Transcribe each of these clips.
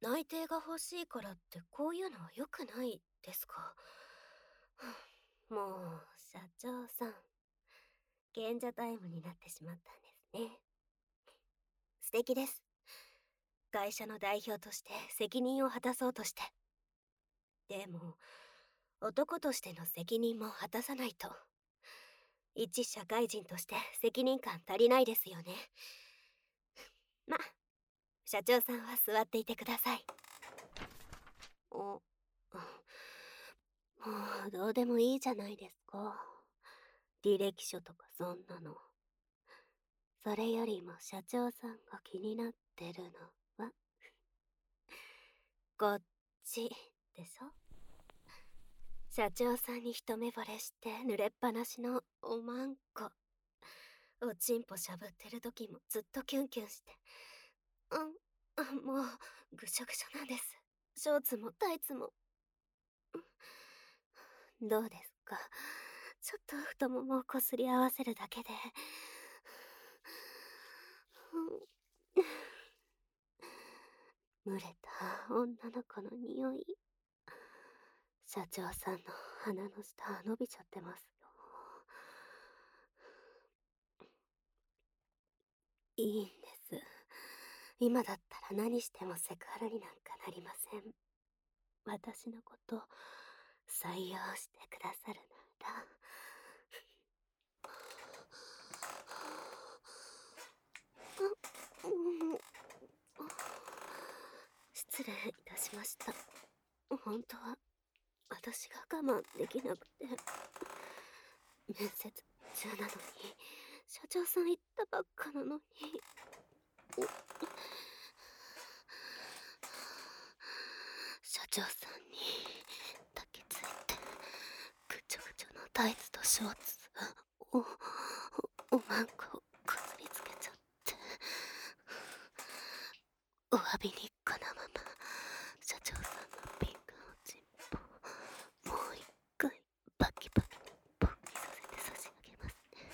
内定が欲しいからってこういうのは良くないですか？もう、社長さん、賢者タイムになってしまったんですね。素敵です。会社の代表として責任を果たそうとして。でも、男としての責任も果たさないと。一社会人として責任感足りないですよね。ま、社長さんは座っていてください。もうどうでもいいじゃないですか。履歴書とかそんなの。それよりも社長さんが気になってるのはこっちでしょ。社長さんに一目惚れして濡れっぱなしのおまんこ。おちんぽしゃぶってる時もずっとキュンキュンして。もうぐしょぐしょなんです。ショーツもタイツも。どうですか？ちょっと太ももをこすり合わせるだけで蒸れた女の子の匂い。社長さんの鼻の下伸びちゃってますよ。いいんです。今だったら何してもセクハラになんかなりません。私のこと採用してくださるなら。失礼いたしました。本当は私が我慢できなくて。面接中なのに社長さん言ったばっかなのに。社長さんに抱きついてぐちょぐちょのタイツとショーツおまんここすりつけちゃって、お詫びにこのまま社長さんのピンクのチンポもう一回バキバキに勃起させて差し上げますね。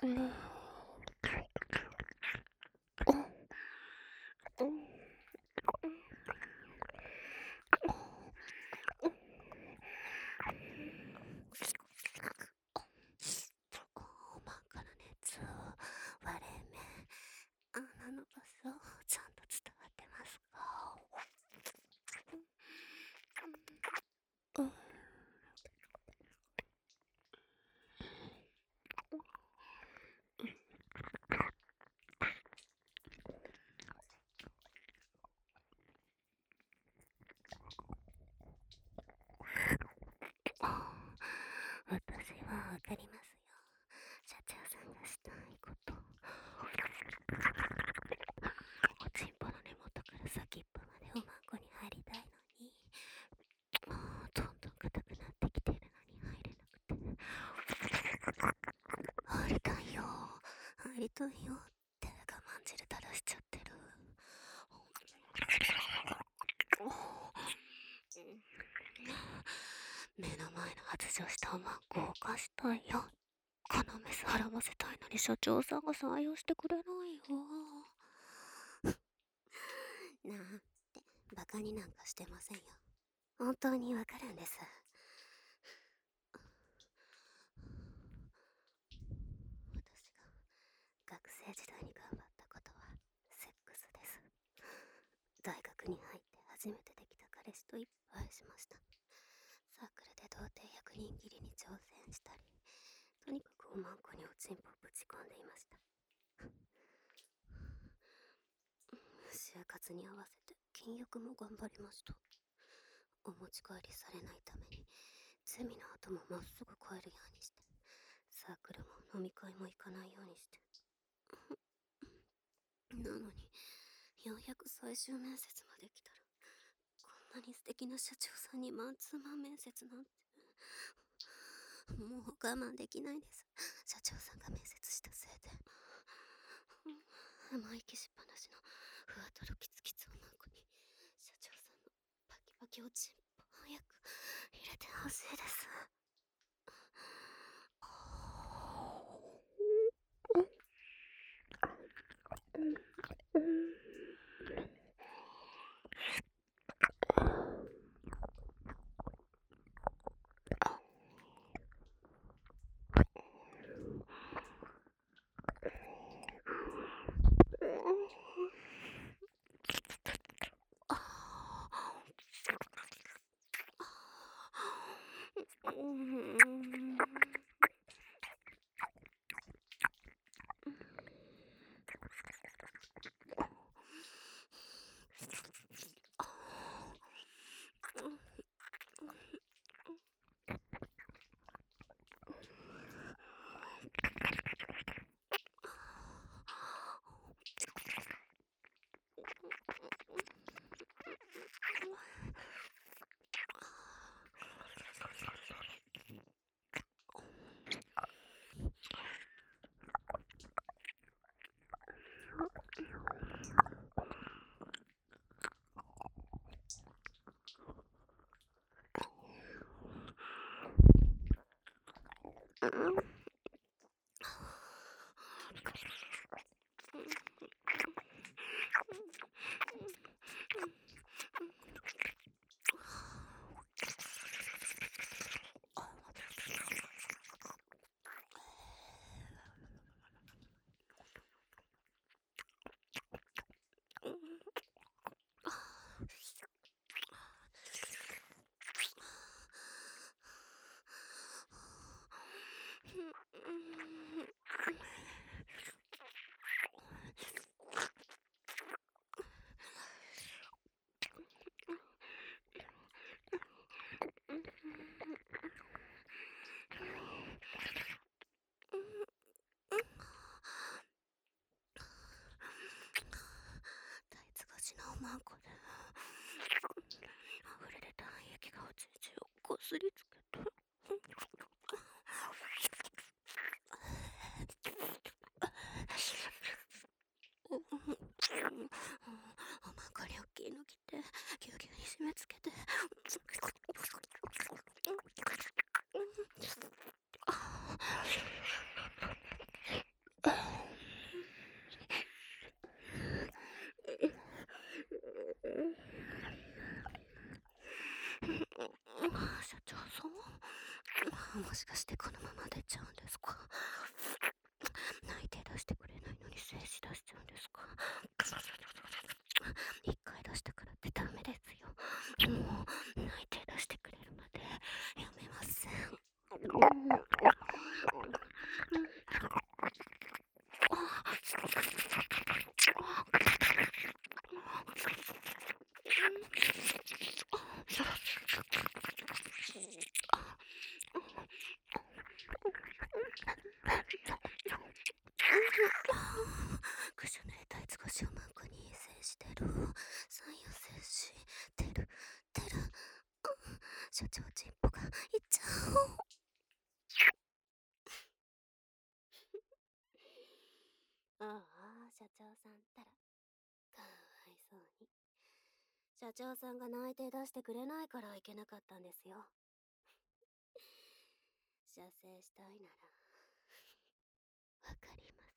真っ赤な熱割れ目穴の場所ちゃんと伝わってますか？私はわかりますよ。社長さんがしたいこと。おちんぽの根元から先っぽまでおまんこに入りたいのに、どんどん硬くなってきてるのに入れなくて。入りたいよ。入りたいよって我慢汁垂らしちゃってる。目の前の発情したおまんこを貸したいよ。このメス払わせたいのに社長さんが採用してくれないよ。なんてバカになんかしてませんよ。本当にわかるんです。私が学生時代に頑張ったことはセックスです。大学に入って初めてできた彼氏といっぱいしました。サークルで童貞100人切りに挑戦したり、とにかくおまんこにおちんぽをぶち込んでいました。就活に合わせて禁欲も頑張りました。お持ち帰りされないためにゼミの後もまっすぐ帰るようにして、サークルも飲み会も行かないようにして。なのにようやく最終面接まで来たら、こんなに素敵な社長さんにマンツーマン面接なんて。もう我慢できないです。社長さんが面接したせいで。生意気しっぱなしのふわとろキツキツおまんこに社長さんのパキパキおちんぽ早く入れてほしいです。タイツ越しのおまんこで溢れ出た鼻液がおちんちをこすりつけて。おまんこにおっきいの着てぎゅうぎゅうに締め付けて。 もしかしてこのまま出ちゃうんですか？内定出してくれないのに精子出しちゃうんですか？一回出したからってダメですよ。もう内定出してくれるまでやめません。クショネタイツがシャマンクに精子出る。三陽精子出る出る。社長チンポがいっちゃう。ああ、社長さんったらかわいそうに。社長さんが内定出してくれないからいけなかったんですよ。射精したいならわかります。